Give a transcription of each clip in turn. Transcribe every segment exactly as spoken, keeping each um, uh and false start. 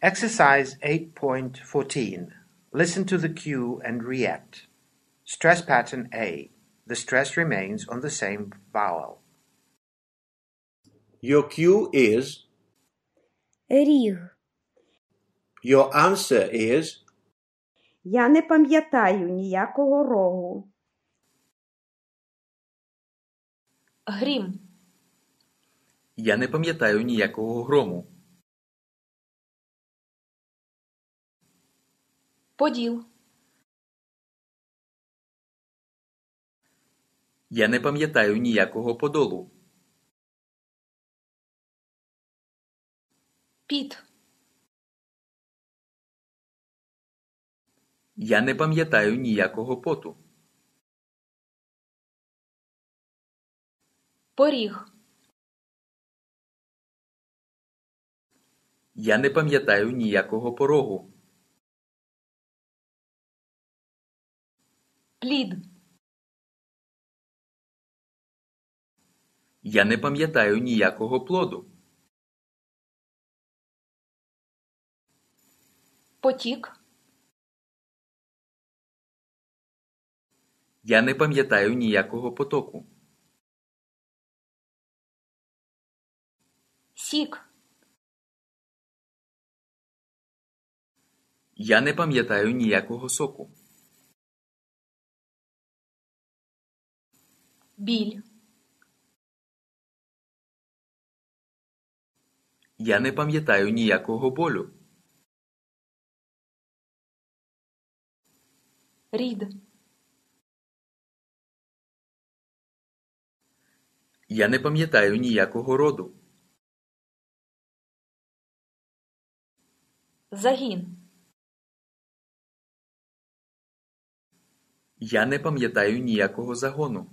Exercise eight point fourteen. Listen to the cue and react. Stress pattern A. The stress remains on the same vowel. Your cue is, Ріг. your answer is, Я не пам'ятаю ніякого рогу. Грім. Я не пам'ятаю ніякого грому. Поділ. Я не пам'ятаю ніякого подолу. Піт. Я не пам'ятаю ніякого поту. Поріг. Я не пам'ятаю ніякого порогу. Плід. Я не пам'ятаю ніякого плоду. Потік. Я не пам'ятаю ніякого потоку. Сік. Я не пам'ятаю ніякого соку. Біль. Я не пам'ятаю ніякого болю. Рід. Я не пам'ятаю ніякого роду. Загін. Я не пам'ятаю ніякого загону.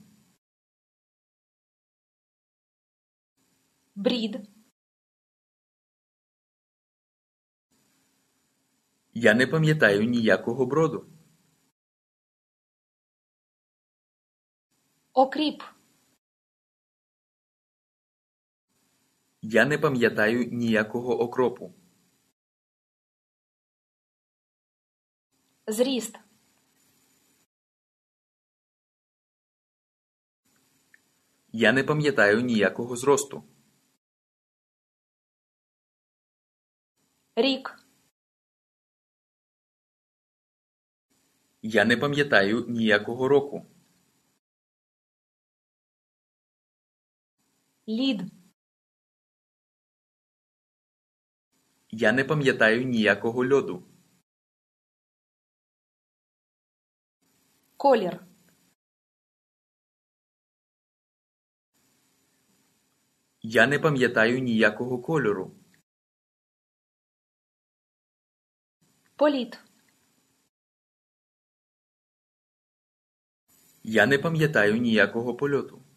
Брід. Я не пам'ятаю ніякого броду. Окріп. Я не пам'ятаю ніякого окропу. Зріст. Я не пам'ятаю ніякого зросту. Рік. Я не пам'ятаю ніякого року. Лід. Я не пам'ятаю ніякого льоду. Колір. Я не пам'ятаю ніякого кольору. Політ. Я не пам'ятаю ніякого польоту.